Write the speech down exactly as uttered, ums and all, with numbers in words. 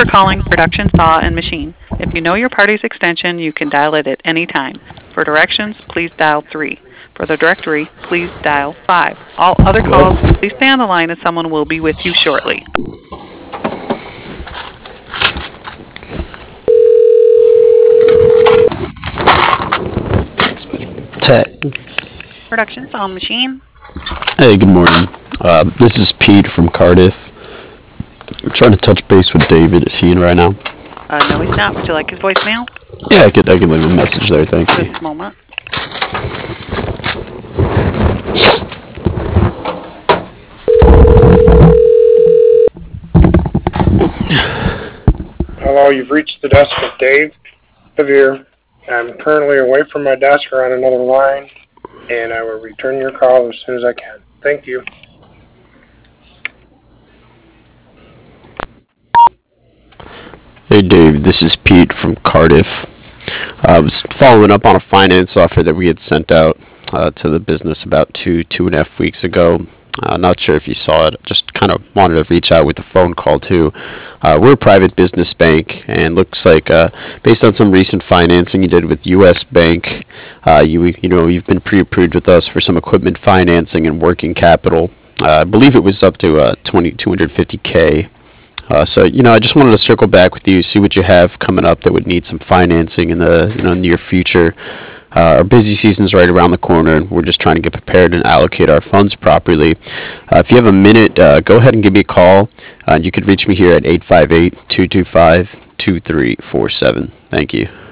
for calling Production Saw and Machine. If you know your party's extension, you can dial it at any time. For directions, please dial three. For the directory, please dial five. All other calls, please stay on the line and someone will be with you shortly. Tech. Production Saw and Machine. Hey, good morning. Uh, this is Pete from Cardiff. I'm trying to touch base with David. Is he in right now? Uh, no, he's not. Would you like his voicemail? Yeah, I could. I could leave a message there. Thank you. Just a moment. Hello, you've reached the desk of Dave Sevier. I'm currently away from my desk or on another line, and I will return your call as soon as I can. Thank you. Hey, Dave. This is Pete from Cardiff. Uh, I was following up on a finance offer that we had sent out uh, to the business about two, two and a half weeks ago. Uh, not sure if you saw it. Just kind of wanted to reach out with a phone call too. Uh, we're a private business bank, and looks like uh, based on some recent financing you did with U S Bank, uh, you you know you've been pre-approved with us for some equipment financing and working capital. Uh, I believe it was up to uh, twenty-two hundred fifty k. Uh, so you know, I just wanted to circle back with you, see what you have coming up that would need some financing in the you know near future. Uh, our busy season's right around the corner, and we're just trying to get prepared and allocate our funds properly. Uh, if you have a minute, uh, go ahead and give me a call. Uh, you could reach me here at eight five eight, two two five, two three four seven. Thank you.